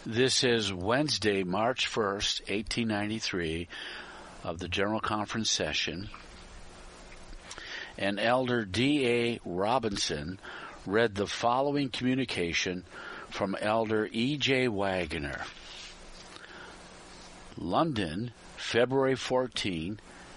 This is Wednesday, March 1st, 1893, of the General Conference session, and Elder D.A. Robinson read the following communication from Elder E.J. Wagner. London, February 14,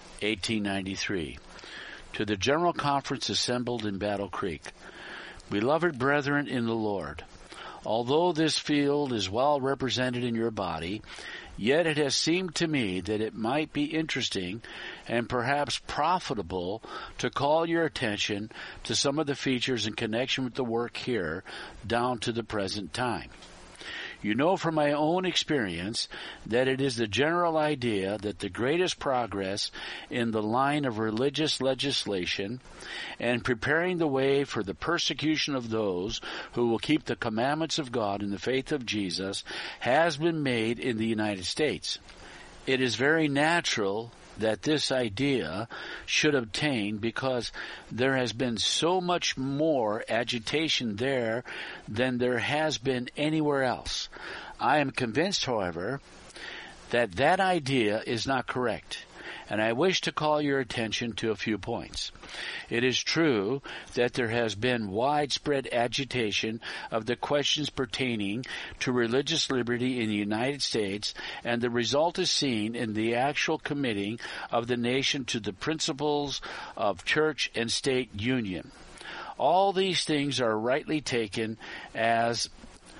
1893. To the General Conference assembled in Battle Creek. Beloved brethren in the Lord, although this field is well represented in your body, yet it has seemed to me that it might be interesting and perhaps profitable to call your attention to some of the features in connection with the work here down to the present time. You know from my own experience that it is the general idea that the greatest progress in the line of religious legislation and preparing the way for the persecution of those who will keep the commandments of God in the faith of Jesus has been made in the United States. It is very natural that this idea should obtain because there has been so much more agitation there than there has been anywhere else. I am convinced, however, that that idea is not correct, and I wish to call your attention to a few points. It is true that there has been widespread agitation of the questions pertaining to religious liberty in the United States, and the result is seen in the actual committing of the nation to the principles of church and state union. All these things are rightly taken as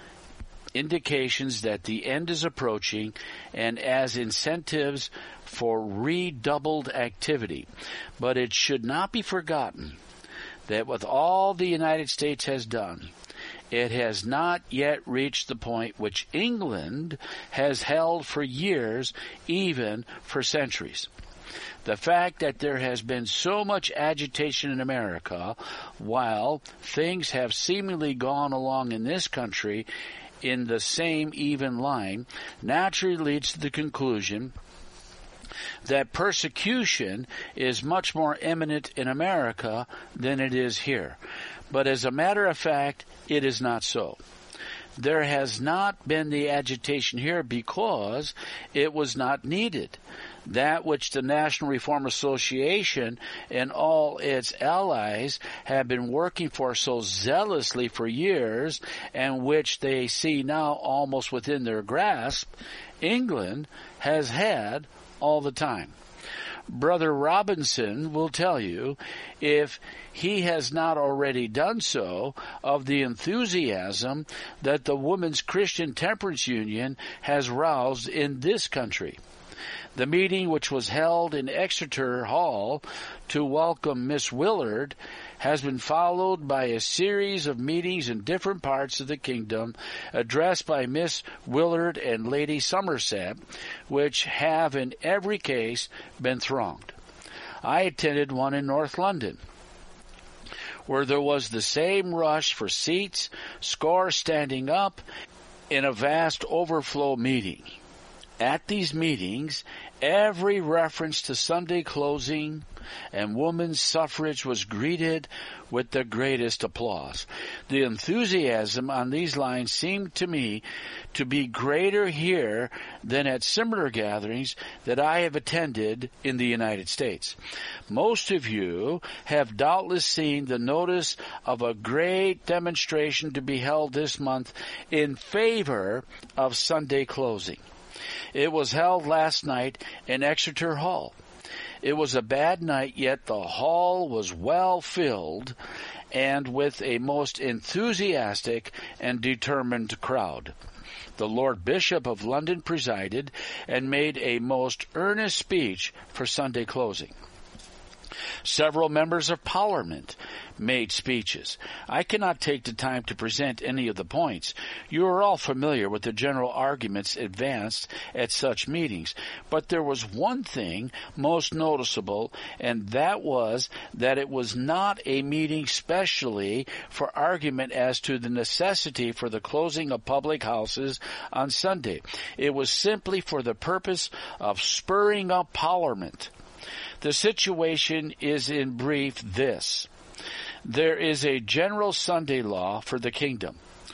indications that the end is approaching and as incentives for redoubled activity. But it should not be forgotten that with all the United States has done, it has not yet reached the point which England has held for years, even for centuries. The fact that there has been so much agitation in America, while things have seemingly gone along in this country in the same even line, naturally leads to the conclusion that persecution is much more imminent in America than it is here. But as a matter of fact, it is not so. There has not been the agitation here because it was not needed. That which the National Reform Association and all its allies have been working for so zealously for years, and which they see now almost within their grasp, England has had all the time. Brother Robinson will tell you, if he has not already done so, of the enthusiasm that the Women's Christian Temperance Union has roused in this country. The meeting, which was held in Exeter Hall to welcome Miss Willard, has been followed by a series of meetings in different parts of the kingdom addressed by Miss Willard and Lady Somerset, which have in every case been thronged. I attended one in North London, where there was the same rush for seats, scores standing up, in a vast overflow meeting. At these meetings, every reference to Sunday closing and women's suffrage was greeted with the greatest applause. The enthusiasm on these lines seemed to me to be greater here than at similar gatherings that I have attended in the United States. Most of you have doubtless seen the notice of a great demonstration to be held this month in favor of Sunday closing. It was held last night in Exeter Hall. It was a bad night, yet the hall was well filled and with a most enthusiastic and determined crowd. The Lord Bishop of London presided and made a most earnest speech for Sunday closing. Several members of Parliament made speeches. I cannot take the time to present any of the points. You are all familiar with the general arguments advanced at such meetings, but there was one thing most noticeable, and that was that it was not a meeting specially for argument as to the necessity for the closing of public houses on Sunday. It was simply for the purpose of spurring up Parliament. The situation is in brief this. There is a general Sunday law for the kingdom.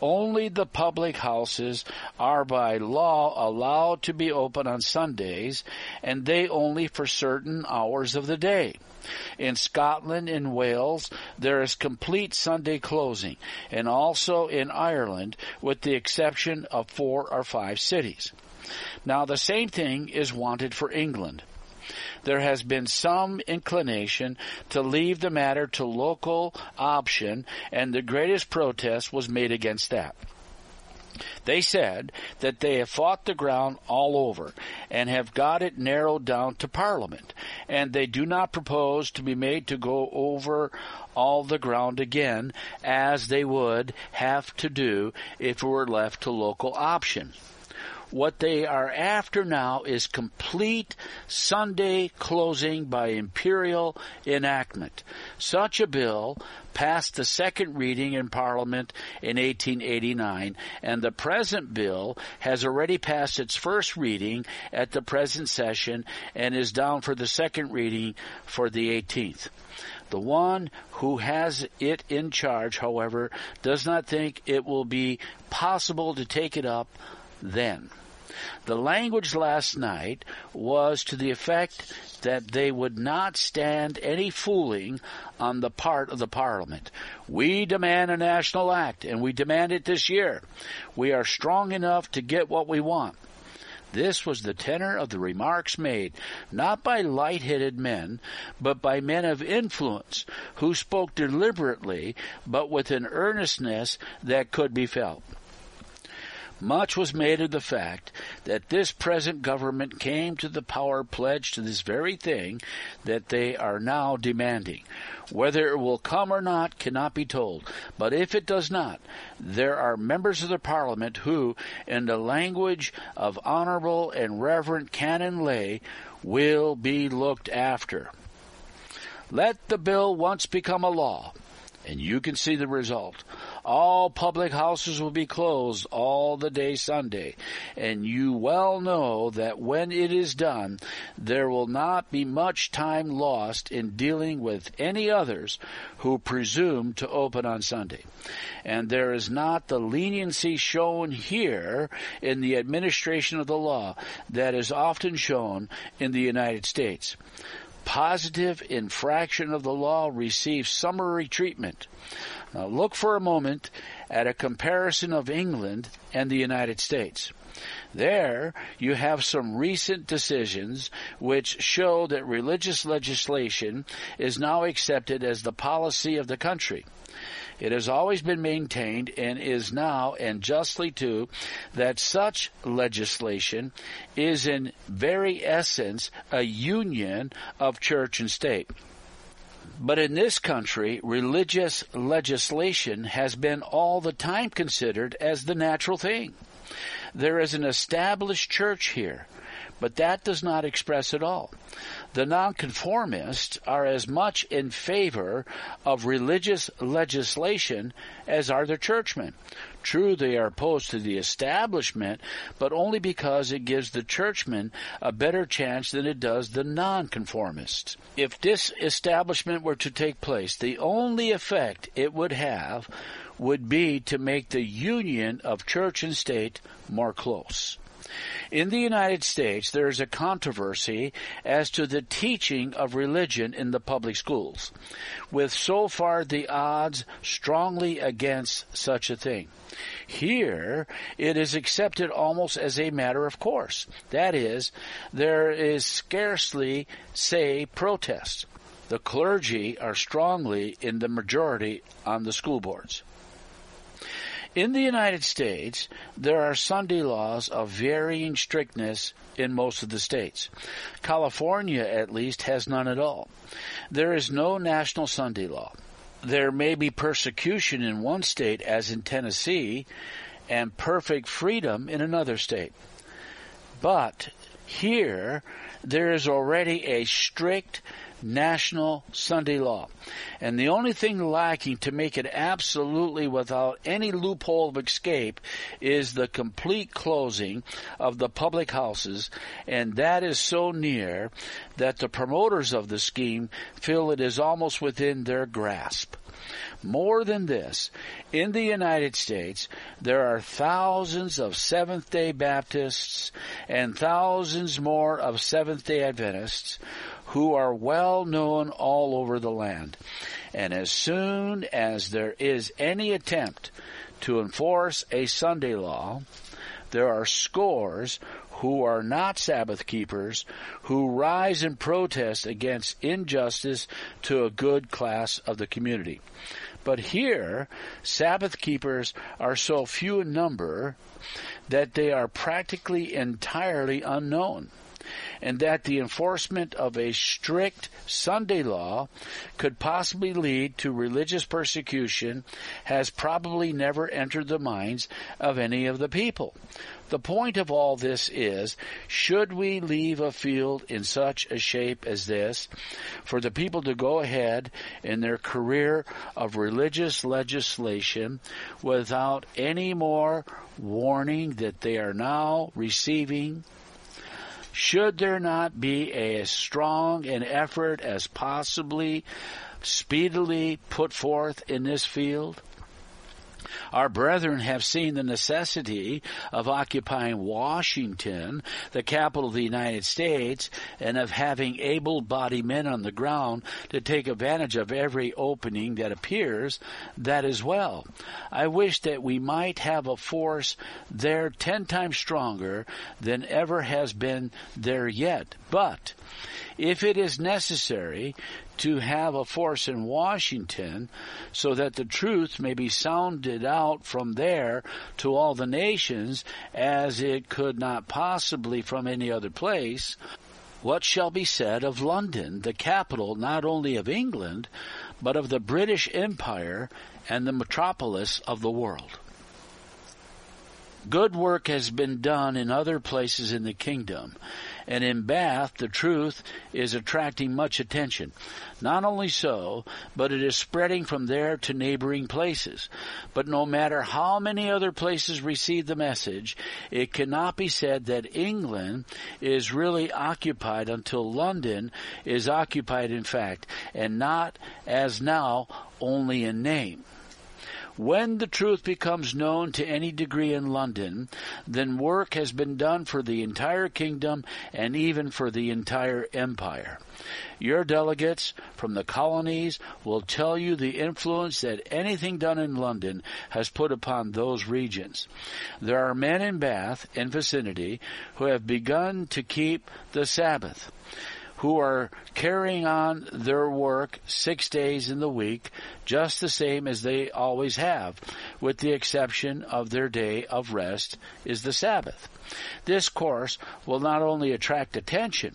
only the public houses are by law allowed to be open on Sundays, and they only for certain hours of the day. In Scotland and Wales, there is complete Sunday closing, and also in Ireland, with the exception of 4 or 5 cities. Now, the same thing is wanted for England. There has been some inclination to leave the matter to local option, and the greatest protest was made against that. They said that they have fought the ground all over and have got it narrowed down to Parliament, and they do not propose to be made to go over all the ground again, as they would have to do if it were left to local option. What they are after now is complete Sunday closing by imperial enactment. Such a bill passed the second reading in Parliament in 1889, and the present bill has already passed its first reading at the present session and is down for the second reading for the 18th. The one who has it in charge, however, does not think it will be possible to take it up then. The language last night was to the effect that they would not stand any fooling on the part of the Parliament. We demand a national act, and we demand it this year. We are strong enough to get what we want. This was the tenor of the remarks made, not by light-headed men, but by men of influence, who spoke deliberately, but with an earnestness that could be felt. Much was made of the fact that this present government came to the power pledged to this very thing that they are now demanding. Whether it will come or not cannot be told, but if it does not, there are members of the Parliament who, in the language of honorable and reverent canon lay, will be looked after. Let the bill once become a law, and you can see the result. All public houses will be closed all the day Sunday, and you well know that when it is done, there will not be much time lost in dealing with any others who presume to open on Sunday. And there is not the leniency shown here in the administration of the law that is often shown in the United States. Positive infraction of the law receives summary treatment. Now look for a moment at a comparison of England and the United States. There you have some recent decisions which show that religious legislation is now accepted as the policy of the country. It has always been maintained, and is now, and justly too, that such legislation is in very essence a union of church and state. But in this country, religious legislation has been all the time considered as the natural thing. There is an established church here, but that does not express it all. The nonconformists are as much in favor of religious legislation as are the churchmen. True, they are opposed to the establishment, but only because it gives the churchmen a better chance than it does the nonconformists. If this establishment were to take place, the only effect it would have would be to make the union of church and state more close. In the United States, there is a controversy as to the teaching of religion in the public schools, with so far the odds strongly against such a thing. Here, it is accepted almost as a matter of course. That is, there is scarcely, say, protest. The clergy are strongly in the majority on the school boards. In the United States, there are Sunday laws of varying strictness in most of the states. California, at least, has none at all. There is no national Sunday law. There may be persecution in one state, as in Tennessee, and perfect freedom in another state. But here, there is already a strict national Sunday law. And the only thing lacking to make it absolutely without any loophole of escape is the complete closing of the public houses, and that is so near that the promoters of the scheme feel it is almost within their grasp. More than this, in the United States, there are thousands of Seventh-day Baptists and thousands more of Seventh-day Adventists who are well known all over the land. And as soon as there is any attempt to enforce a Sunday law, there are scores who are not Sabbath keepers who rise in protest against injustice to a good class of the community. But here, Sabbath keepers are so few in number that they are practically entirely unknown, and that the enforcement of a strict Sunday law could possibly lead to religious persecution has probably never entered the minds of any of the people. The point of all this is, should we leave a field in such a shape as this for the people to go ahead in their career of religious legislation without any more warning that they are now receiving? Should there not be as strong an effort as possibly speedily put forth in this field? Our brethren have seen the necessity of occupying Washington, the capital of the United States, and of having able-bodied men on the ground to take advantage of every opening that appears. That as well. I wish that we might have a force there 10 times stronger than ever has been there yet. But if it is necessary to have a force in Washington so that the truth may be sounded out from there to all the nations as it could not possibly from any other place, what shall be said of London, the capital not only of England, but of the British Empire and the metropolis of the world? Good work has been done in other places in the kingdom, and in Bath the truth is attracting much attention. Not only so, but it is spreading from there to neighboring places. But no matter how many other places receive the message, it cannot be said that England is really occupied until London is occupied in fact, and not as now only in name. When the truth becomes known to any degree in London, then work has been done for the entire kingdom and even for the entire empire. Your delegates from the colonies will tell you the influence that anything done in London has put upon those regions. There are men in Bath and vicinity who have begun to keep the Sabbath, who are carrying on their work 6 days in the week, just the same as they always have, with the exception of their day of rest is the Sabbath. This course will not only attract attention,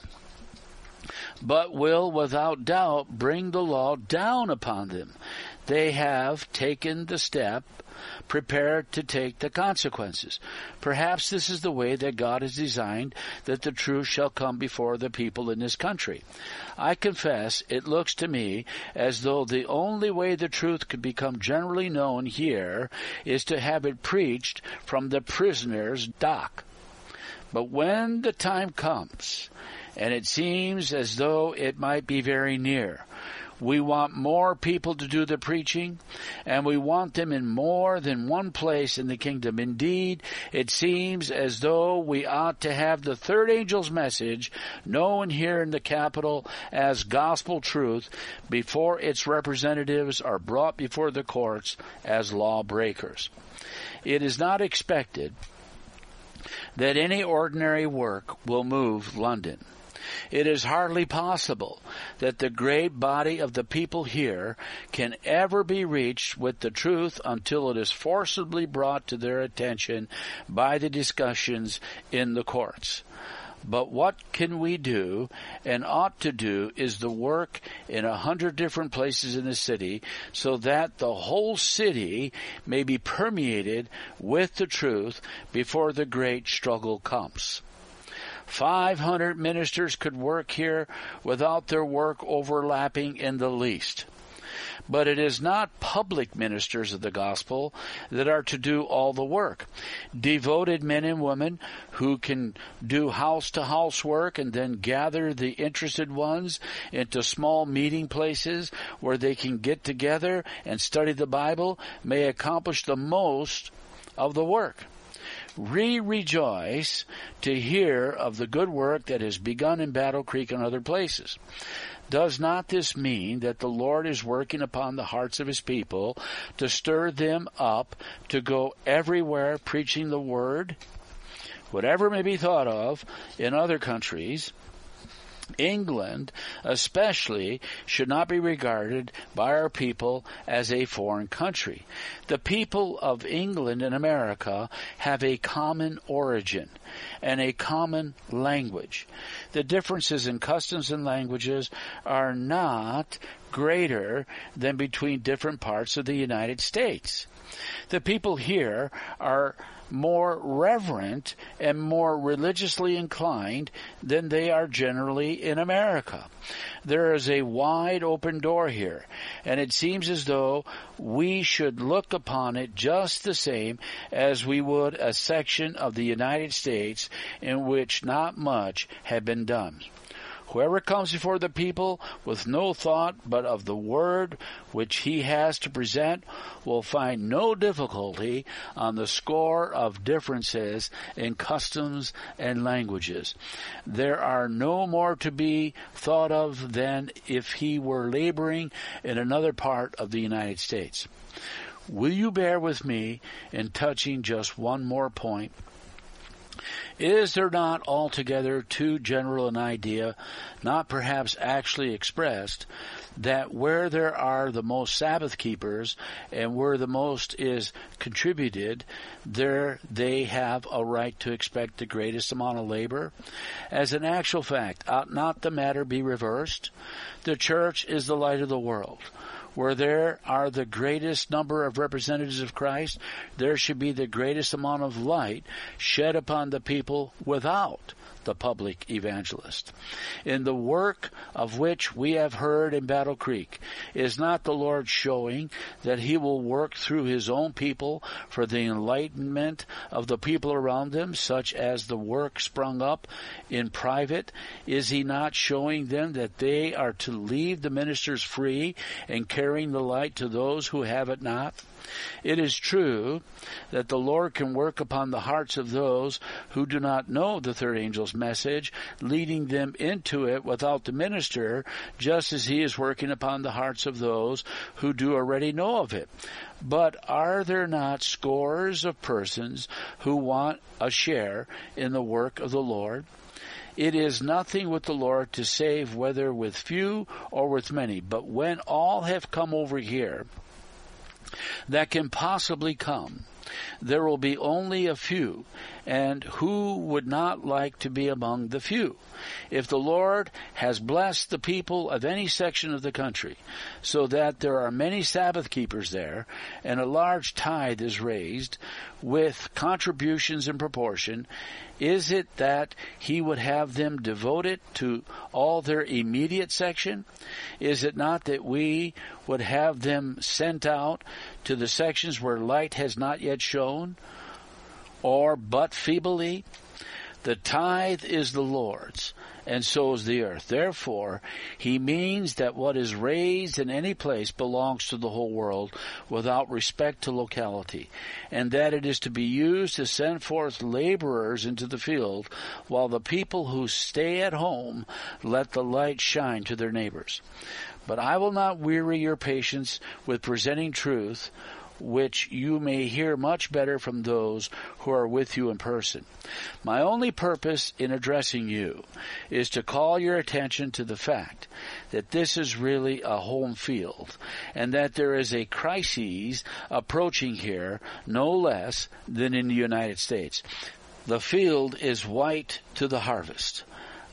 but will without doubt bring the law down upon them. They have taken the step, prepared to take the consequences. Perhaps this is the way that God has designed that the truth shall come before the people in this country. I confess it looks to me as though the only way the truth could become generally known here is to have it preached from the prisoner's dock. But when the time comes, and it seems as though it might be very near, we want more people to do the preaching, and we want them in more than one place in the kingdom. Indeed, it seems as though we ought to have the third angel's message known here in the capital as gospel truth before its representatives are brought before the courts as lawbreakers. It is not expected that any ordinary work will move London. It is hardly possible that the great body of the people here can ever be reached with the truth until it is forcibly brought to their attention by the discussions in the courts. But what can we do and ought to do is the work in 100 different places in the city so that the whole city may be permeated with the truth before the great struggle comes. 500 ministers could work here without their work overlapping in the least. But it is not public ministers of the gospel that are to do all the work. Devoted men and women who can do house-to-house work and then gather the interested ones into small meeting places where they can get together and study the Bible may accomplish the most of the work. We rejoice to hear of the good work that has begun in Battle Creek and other places. Does not this mean that the Lord is working upon the hearts of His people to stir them up to go everywhere preaching the Word? Whatever may be thought of in other countries, England especially should not be regarded by our people as a foreign country. The people of England and America have a common origin and a common language. The differences in customs and languages are not greater than between different parts of the United States. The people here are more reverent and more religiously inclined than they are generally in America. There is a wide open door here, and it seems as though we should look upon it just the same as we would a section of the United States in which not much had been done. Whoever comes before the people with no thought but of the word which he has to present will find no difficulty on the score of differences in customs and languages. There are no more to be thought of than if he were laboring in another part of the United States. Will you bear with me in touching just one more point? Is there not altogether too general an idea, not perhaps actually expressed, that where there are the most Sabbath keepers and where the most is contributed, there they have a right to expect the greatest amount of labor? As an actual fact, ought not the matter be reversed? The church is the light of the world. Where there are the greatest number of representatives of Christ, there should be the greatest amount of light shed upon the people without the public evangelist. In the work of which we have heard in Battle Creek, is not the Lord showing that He will work through His own people for the enlightenment of the people around them, such as the work sprung up in private? Is He not showing them that they are to leave the ministers free and carrying the light to those who have it not? It is true that the Lord can work upon the hearts of those who do not know the third angel's message, leading them into it without the minister, just as He is working upon the hearts of those who do already know of it. But are there not scores of persons who want a share in the work of the Lord? It is nothing with the Lord to save whether with few or with many, but when all have come over here that can possibly come, there will be only a few, and who would not like to be among the few? If the Lord has blessed the people of any section of the country, so that there are many Sabbath keepers there, and a large tithe is raised, with contributions in proportion, is it that He would have them devoted to all their immediate section? Is it not that we would have them sent out to the sections where light has not yet shone, or but feebly? The tithe is the Lord's, and so is the earth. Therefore, He means that what is raised in any place belongs to the whole world, without respect to locality, and that it is to be used to send forth laborers into the field, while the people who stay at home let the light shine to their neighbors. But I will not weary your patience with presenting truth, which you may hear much better from those who are with you in person. My only purpose in addressing you is to call your attention to the fact that this is really a home field, and that there is a crisis approaching here no less than in the United States. The field is white to the harvest.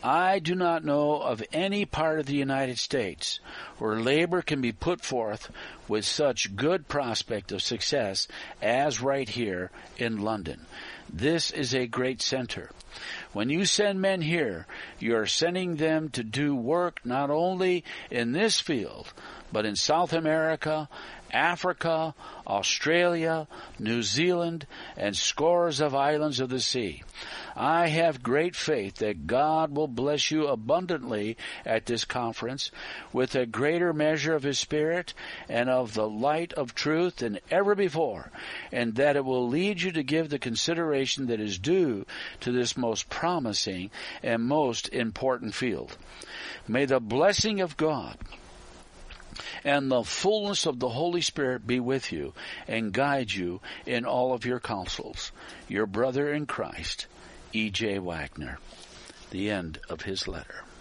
I do not know of any part of the United States where labor can be put forth with such good prospect of success as right here in London. This is a great center. When you send men here, you are sending them to do work not only in this field, but in South America, Africa, Australia, New Zealand, and scores of islands of the sea. I have great faith that God will bless you abundantly at this conference with a greater measure of His Spirit and of the light of truth than ever before, and that it will lead you to give the consideration that is due to this most promising and most important field. May the blessing of God and the fullness of the Holy Spirit be with you and guide you in all of your counsels. Your brother in Christ, E.J. Wagner. The end of his letter.